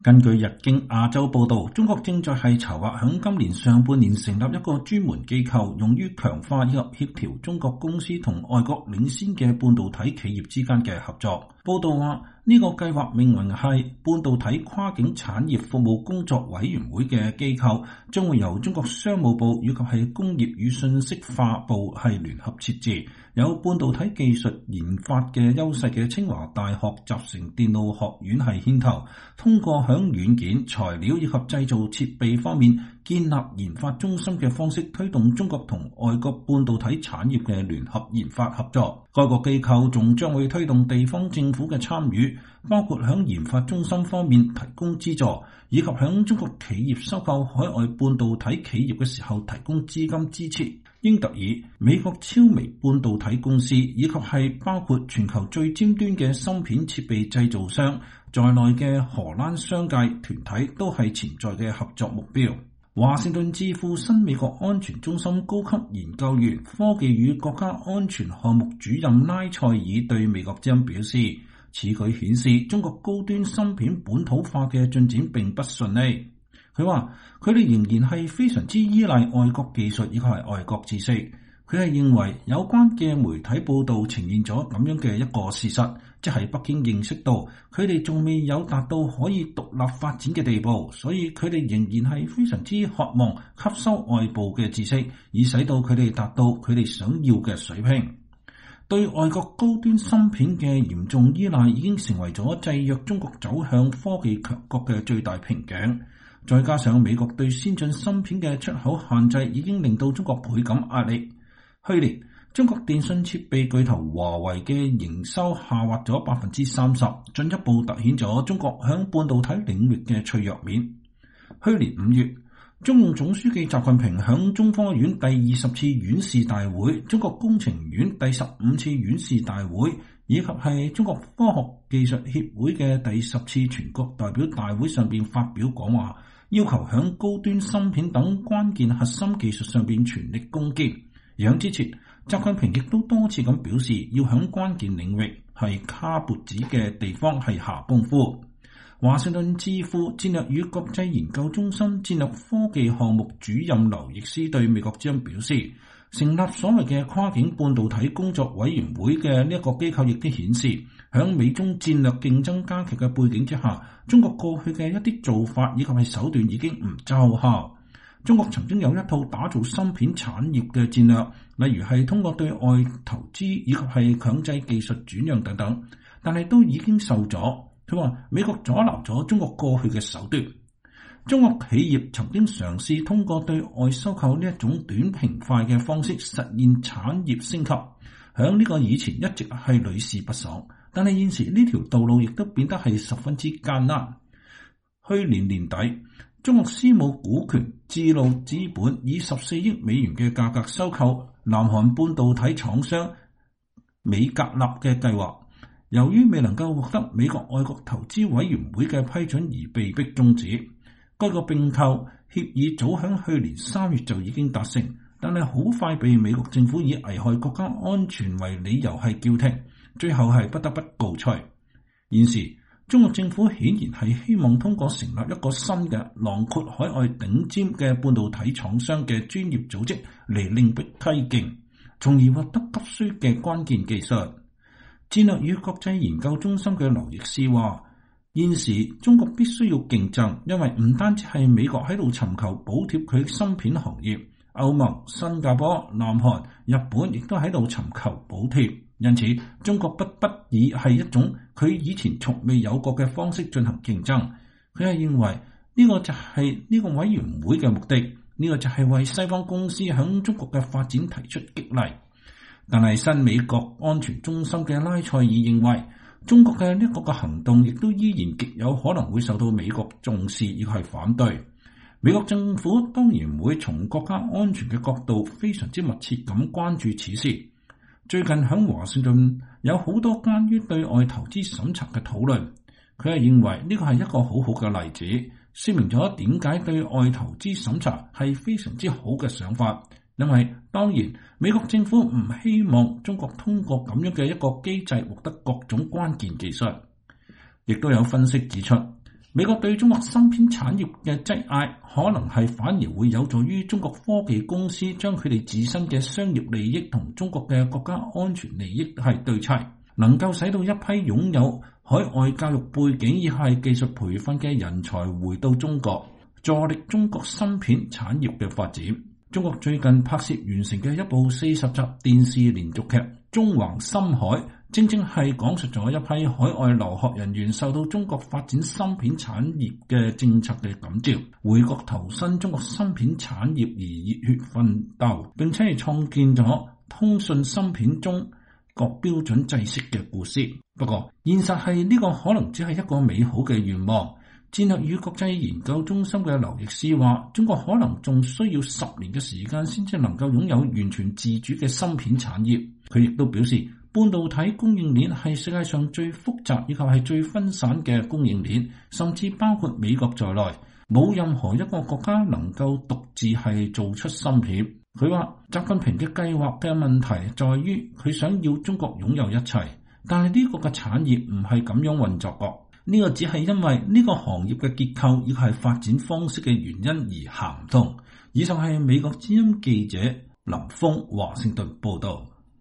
根據日經亞洲報導，中國正在籌劃響今年上半年成立一個專門機構，用於強化以及協調中國公司同外國領先嘅半導體企業之間嘅合作。報導話，呢個計劃命名係半導體跨境產業服務工作委員會嘅機構，將會由中國商務部以及係工業與信息化部係聯合設置。有半導體技術研發嘅優勢嘅清華大學集成電路學院係牽頭，通過響軟件、材料以及製造設備方面建立研發中心嘅方式，推動中國同外國半導體產業嘅聯合研發合作。該個機構仲將會推動地方政府嘅參與，包括響研發中心方面提供資助，以及響中國企業收購海外半導體企業嘅時候提供資金支持。英特爾、美國超微半導體公司以及係包括全球最尖端嘅芯片設備製造商在內嘅荷蘭商界團體都係潛在嘅合作目標。華盛頓智庫新美國安全中心高級研究員、科技與國家安全項目主任拉塞爾對美國之音表示，此舉顯示中國高端芯片本土化嘅進展並不順利。佢話佢哋仍然係非常之依賴外國技術以及係外國知識。佢係認為有關嘅媒體報導呈現咗咁樣嘅一個事實，即係北京認識到佢哋仲未有達到可以獨立發展嘅地步，所以佢哋仍然係非常之渴望吸收外部嘅知識，以使到佢哋達到佢哋想要嘅水平。對外國高端芯片嘅嚴重依賴已經成為咗制約中國走向科技強國嘅最大瓶頸。再加上美國對先進芯片嘅出口限制，已經令到中國倍感壓力。去年，中國電信設備巨頭華為嘅營收下滑咗30%，進一步凸顯咗中國響半導體領域嘅脆弱面。去年5月，中共總書記習近平響中科院第20次院士大會、中國工程院第15次院士大會以及係中國科學技術協會嘅第10次全國代表大會上邊發表講話，要求響高端芯片等關鍵核心技術上邊全力攻堅。而之前，習近平亦都多次咁表示，要響關鍵領域係卡脖子嘅地方係下功夫。華盛頓智庫戰略與國際研究中心戰略科技項目主任劉易斯對美國之音表示，成立所謂嘅跨境半導體工作委員會嘅呢一個機構亦都顯示，響美中戰略競爭加劇嘅背景之下，中國過去嘅一啲做法以及係手段已經唔奏效。中國曾經有一套打造芯片產業嘅戰略，例如係通過對外投資以及係強制技術轉讓等等，但係都已經受阻。佢話美國阻撓咗中國過去嘅手段。中國企業曾經嘗試通過對外收購呢一種短平快嘅方式實現產業升級，響呢個以前一直係屢試不爽，但係現時呢條道路亦都變得係十分之艱難。去年年底，中國私募股權智路資本以14億美元嘅價格收購南韓半導體廠商美格納嘅計劃，由於未能夠獲得美國外國投資委員會嘅批准而被迫終止。該個併購協議早響去年3月就已經達成，但係好快被美國政府以危害國家安全為理由係叫停，最後係不得不告吹。現時中國政府顯然係希望通過成立一個新嘅囊括海外頂尖嘅半導體廠商嘅專業組織嚟另闢蹊徑，從而獲得急需嘅關鍵技術。戰略與國際研究中心嘅劉易斯話，現時中國必須要競爭，因為唔單止係美國喺度尋求補貼佢芯片行業，歐盟、新加坡、南韓、日本亦都喺度尋求補貼，因此中國不得已係一種佢以前從未有過嘅方式進行競爭。佢係認為呢個就係呢個委員會嘅目的，呢個就係為西方公司響中國嘅發展提出激勵。但係新美國安全中心嘅拉塞爾認為，中國嘅呢個行動亦都依然極有可能會受到美國重視，亦係反對。美國政府當然會從國家安全嘅角度非常之密切咁關注此事。最近喺華盛頓有好多關於對外投資審查嘅討論，佢係認為呢個係一個好好嘅例子，說明咗點解對外投資審查係非常之好嘅想法。因為當然美國政府唔希望中國通過咁樣嘅一個機制獲得各種關鍵技術。亦都有分析指出， 美國對中國芯片產業嘅擠壓，可能係反而會有助於中國科技公司將佢哋自身嘅商業利益同中國嘅國家安全利益係對齊，能夠使到一批擁有海外教育背景亦係技術培訓嘅人才回到中國，助力中國芯片產業嘅發展。中國最近拍攝完成嘅一部40集電視連續劇《縱橫深海》，正正係講述咗一批海外留學人員受到中國發展芯片產業嘅政策嘅感召，回國投身中國芯片產業而熱血奮鬥，並且係創建咗通訊芯片中各標準制式嘅故事。不過現實係呢個可能只係一個美好嘅願望。戰略與國際研究中心嘅劉易斯話，中國可能仲需要10年嘅時間先至能夠擁有完全自主嘅芯片產業。佢亦都表示，半導體供應鏈係世界上最複雜以及係最分散嘅供應鏈，甚至包括美國在內，冇任何一個國家能夠獨自係做出芯片。佢話，習近平嘅計劃嘅問題在於佢想要中國擁有一切，但係呢個嘅產業唔係咁樣運作過。呢個只係因為呢個行業嘅結構亦係發展方式嘅原因而行唔通。以上係美國之音記者林峰華盛頓報道。